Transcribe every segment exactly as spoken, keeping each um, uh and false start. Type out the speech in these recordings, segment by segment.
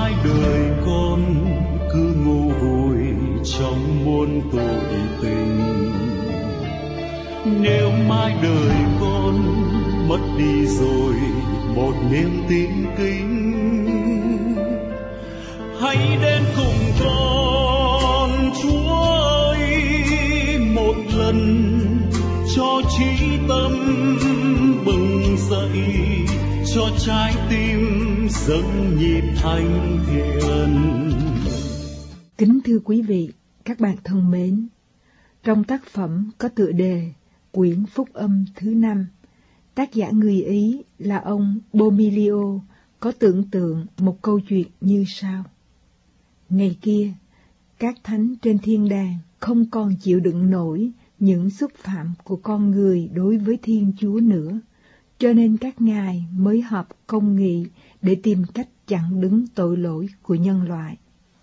mãi đời con cứ ngu vùi trong muôn tội tình, nếu mãi đời con mất đi rồi một niềm tin kính, hãy đến cùng con Chúa ơi một lần, cho trí tâm bừng dậy, cho trái tim dâng nhịp thánh thiện. Kính thưa quý vị, các bạn thân mến, trong tác phẩm có tựa đề Quyển Phúc Âm thứ năm, tác giả người Ý là ông Bomilio có tưởng tượng một câu chuyện như sau. Ngày kia, các thánh trên thiên đàng không còn chịu đựng nổi những xúc phạm của con người đối với Thiên Chúa nữa, cho nên các ngài mới họp công nghị để tìm cách chặn đứng tội lỗi của nhân loại.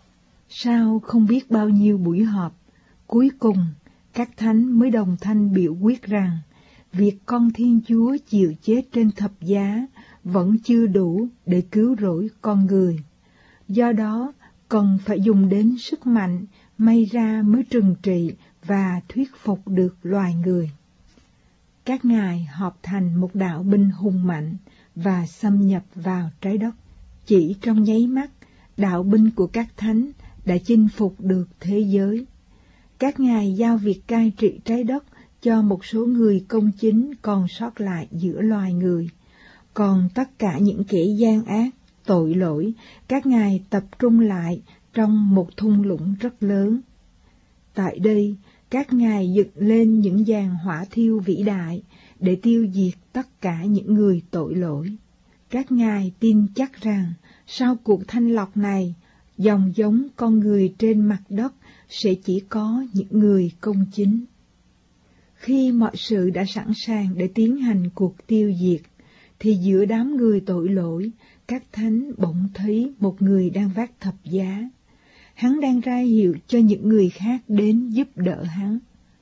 Sau không biết bao nhiêu buổi họp, cuối cùng các thánh mới đồng thanh biểu quyết rằng việc con Thiên Chúa chịu chết trên thập giá vẫn chưa đủ để cứu rỗi con người. Do đó, cần phải dùng đến sức mạnh, may ra mới trừng trị và thuyết phục được loài người. Các ngài họp thành một đạo binh hùng mạnh và xâm nhập vào trái đất. Chỉ trong nháy mắt, đạo binh của các thánh đã chinh phục được thế giới. Các ngài giao việc cai trị trái đất cho một số người công chính còn sót lại giữa loài người. Còn tất cả những kẻ gian ác, tội lỗi, các ngài tập trung lại trong một thung lũng rất lớn. Tại đây, các ngài dựng lên những giàn hỏa thiêu vĩ đại để tiêu diệt tất cả những người tội lỗi. Các ngài tin chắc rằng sau cuộc thanh lọc này, dòng giống con người trên mặt đất sẽ chỉ có những người công chính. Khi mọi sự đã sẵn sàng để tiến hành cuộc tiêu diệt, thì giữa đám người tội lỗi, các thánh bỗng thấy một người đang vác thập giá. Hắn đang ra hiệu cho những người khác đến giúp đỡ hắn.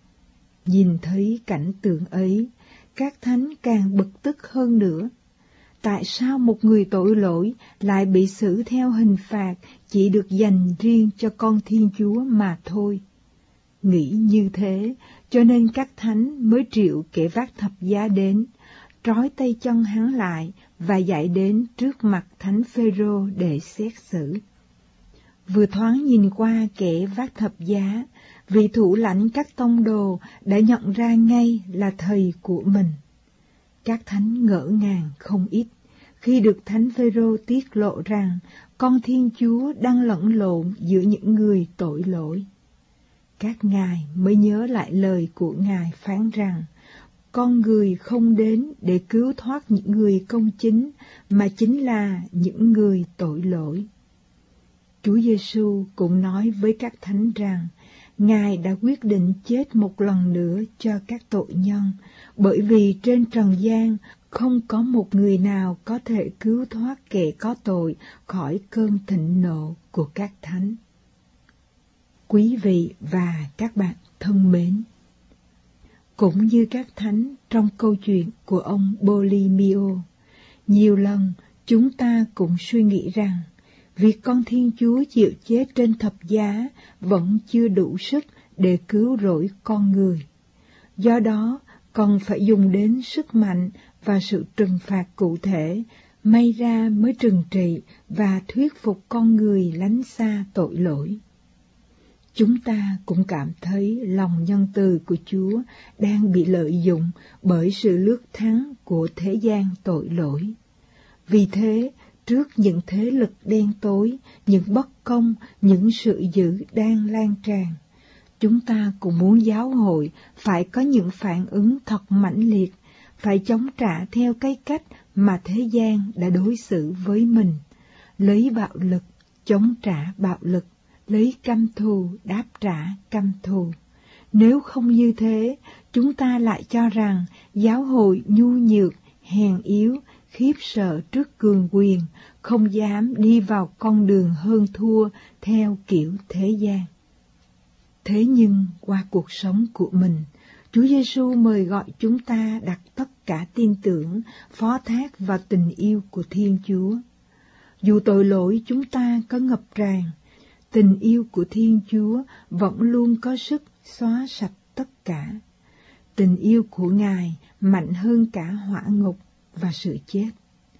Nhìn thấy cảnh tượng ấy, các thánh càng bực tức hơn nữa. Tại sao một người tội lỗi lại bị xử theo hình phạt chỉ được dành riêng cho con Thiên Chúa mà thôi? Nghĩ như thế, cho nên các thánh mới triệu kẻ vác thập giá đến, trói tay chân hắn lại và giải đến trước mặt Thánh Phêrô để xét xử. Vừa thoáng nhìn qua kẻ vác thập giá, vị thủ lãnh các tông đồ đã nhận ra ngay là thầy của mình. Các thánh ngỡ ngàng không ít khi được Thánh Phêrô tiết lộ rằng con Thiên Chúa đang lẫn lộn giữa những người tội lỗi. Các ngài mới nhớ lại lời của ngài phán rằng con người không đến để cứu thoát những người công chính, mà chính là những người tội lỗi. Chúa Giêsu cũng nói với các thánh rằng ngài đã quyết định chết một lần nữa cho các tội nhân, bởi vì trên trần gian không có một người nào có thể cứu thoát kẻ có tội khỏi cơn thịnh nộ của các thánh. Quý vị và các bạn thân mến, cũng như các thánh trong câu chuyện của ông Bolimio, nhiều lần chúng ta cũng suy nghĩ rằng việc con Thiên Chúa chịu chết trên thập giá vẫn chưa đủ sức để cứu rỗi con người. Do đó, cần phải dùng đến sức mạnh và sự trừng phạt cụ thể, may ra mới trừng trị và thuyết phục con người lánh xa tội lỗi. Chúng ta cũng cảm thấy lòng nhân từ của Chúa đang bị lợi dụng bởi sự lướt thắng của thế gian tội lỗi. Vì thế, trước những thế lực đen tối, những bất công, những sự dữ đang lan tràn, chúng ta cũng muốn giáo hội phải có những phản ứng thật mãnh liệt, phải chống trả theo cái cách mà thế gian đã đối xử với mình, lấy bạo lực chống trả bạo lực, lấy căm thù đáp trả căm thù. Nếu không như thế, chúng ta lại cho rằng giáo hội nhu nhược, hèn yếu, khiếp sợ trước cường quyền, không dám đi vào con đường hơn thua theo kiểu thế gian. Thế nhưng qua cuộc sống của mình, Chúa Giêsu mời gọi chúng ta đặt tất cả tin tưởng, phó thác vào tình yêu của Thiên Chúa. Dù tội lỗi chúng ta có ngập tràn, tình yêu của Thiên Chúa vẫn luôn có sức xóa sạch tất cả. Tình yêu của Ngài mạnh hơn cả hỏa ngục và sự chết.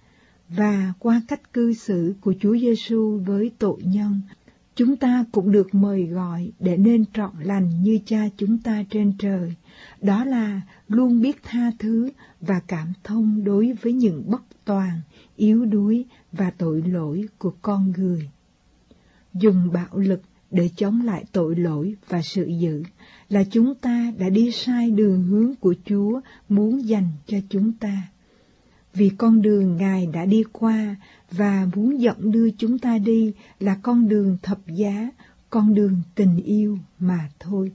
Và qua cách cư xử của Chúa Giêsu với tội nhân, chúng ta cũng được mời gọi để nên trọn lành như Cha chúng ta trên trời, đó là luôn biết tha thứ và cảm thông đối với những bất toàn, yếu đuối và tội lỗi của con người. Dùng bạo lực để chống lại tội lỗi và sự dữ là chúng ta đã đi sai đường hướng của Chúa muốn dành cho chúng ta. Vì con đường Ngài đã đi qua và muốn dẫn đưa chúng ta đi là con đường thập giá, con đường tình yêu mà thôi.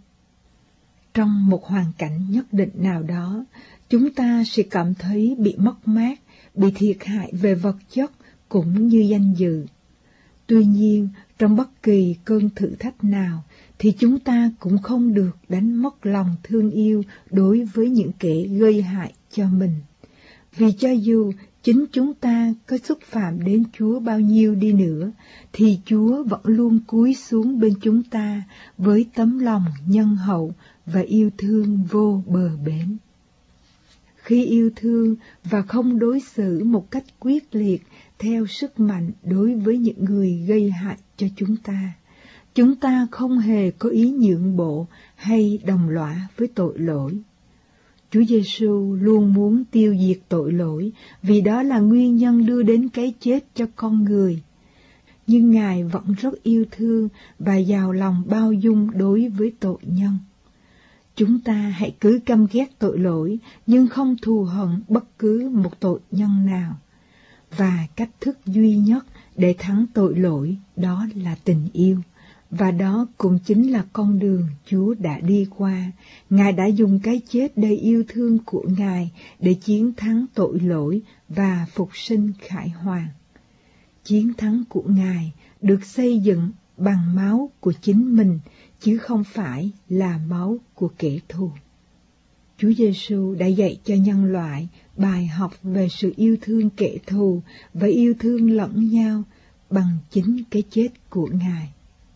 Trong một hoàn cảnh nhất định nào đó, chúng ta sẽ cảm thấy bị mất mát, bị thiệt hại về vật chất cũng như danh dự. Tuy nhiên, trong bất kỳ cơn thử thách nào, thì chúng ta cũng không được đánh mất lòng thương yêu đối với những kẻ gây hại cho mình. Vì cho dù chính chúng ta có xúc phạm đến Chúa bao nhiêu đi nữa, thì Chúa vẫn luôn cúi xuống bên chúng ta với tấm lòng nhân hậu và yêu thương vô bờ bến. Khi yêu thương và không đối xử một cách quyết liệt theo sức mạnh đối với những người gây hại cho chúng ta, chúng ta không hề có ý nhượng bộ hay đồng lõa với tội lỗi. Chúa Giêsu luôn muốn tiêu diệt tội lỗi vì đó là nguyên nhân đưa đến cái chết cho con người. Nhưng Ngài vẫn rất yêu thương và giàu lòng bao dung đối với tội nhân. Chúng ta hãy cứ căm ghét tội lỗi nhưng không thù hận bất cứ một tội nhân nào. Và cách thức duy nhất để thắng tội lỗi đó là tình yêu. Và đó cũng chính là con đường Chúa đã đi qua. Ngài đã dùng cái chết đầy yêu thương của Ngài để chiến thắng tội lỗi và phục sinh khải hoàn. Chiến thắng của Ngài được xây dựng bằng máu của chính mình, chứ không phải là máu của kẻ thù. Chúa Giêsu đã dạy cho nhân loại bài học về sự yêu thương kẻ thù và yêu thương lẫn nhau bằng chính cái chết của Ngài.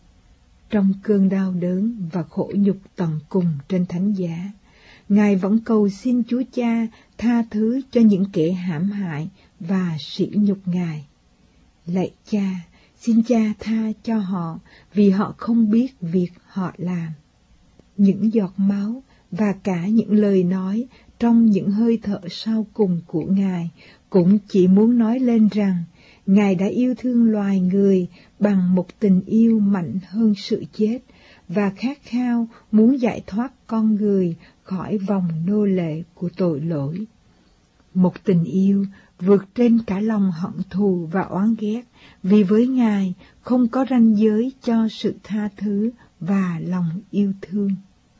Trong cơn đau đớn và khổ nhục tận cùng trên thánh giá, Ngài vẫn cầu xin Chúa Cha tha thứ cho những kẻ hãm hại và sỉ nhục Ngài. Lạy Cha, xin Cha tha cho họ vì họ không biết việc họ làm. Những giọt máu và cả những lời nói trong những hơi thở sau cùng của Ngài cũng chỉ muốn nói lên rằng Ngài đã yêu thương loài người bằng một tình yêu mạnh hơn sự chết và khát khao muốn giải thoát con người khỏi vòng nô lệ của tội lỗi. Một tình yêu vượt trên cả lòng hận thù và oán ghét, vì với Ngài không có ranh giới cho sự tha thứ và lòng yêu thương.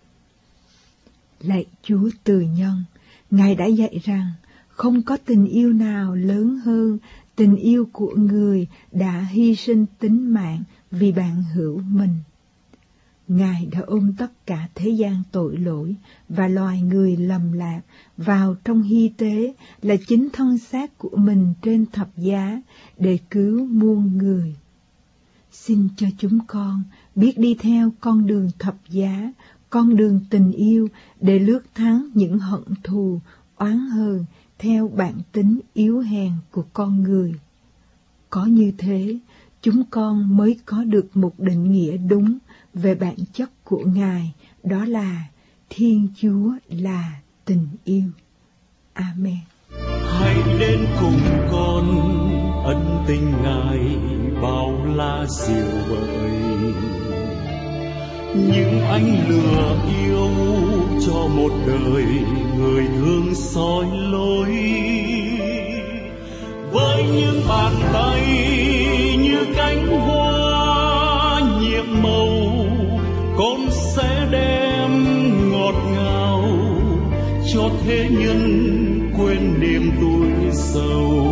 Lạy Chúa Từ Nhân, Ngài đã dạy rằng không có tình yêu nào lớn hơn tình yêu của người đã hy sinh tính mạng vì bạn hữu mình. Ngài đã ôm tất cả thế gian tội lỗi và loài người lầm lạc vào trong hy tế là chính thân xác của mình trên thập giá để cứu muôn người. Xin cho chúng con biết đi theo con đường thập giá, con đường tình yêu để lướt thắng những hận thù, oán hờn theo bản tính yếu hèn của con người. Có như thế, chúng con mới có được một định nghĩa đúng về bản chất của Ngài, đó là Thiên Chúa là tình yêu. Amen. Hãy đến cùng con, ân tình Ngài bao la diệu vời. Những ánh lửa yêu cho một đời người thương soi lối. Với những bàn tay như cánh hoa nhiệm màu, con sẽ đem ngọt ngào cho thế nhân quên niềm tuổi sầu.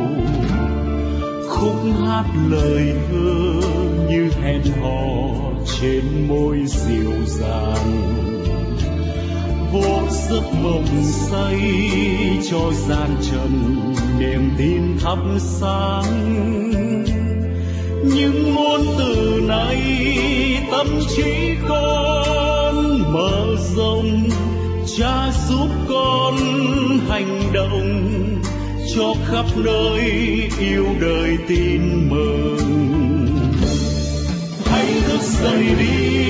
Khúc hát lời thơ như hẹn hò trên môi dịu dàng, vô giấc mộng say, cho gian trần niềm tin thắp sáng. Những ngôn từ này tâm trí con mở rộng, Cha giúp con hành động cho khắp nơi yêu đời tin mừng. Hãy thức dậy đi,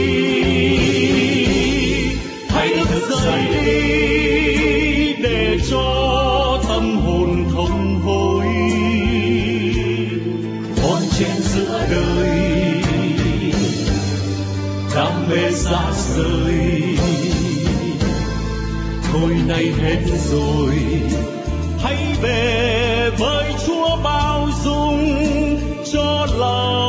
hãy thức dậy đi để cho tâm hồn thông hối. Con trên giữa đời đam mê xa rời, thôi nay hết rồi, hãy về với Chúa bao dung cho lòng.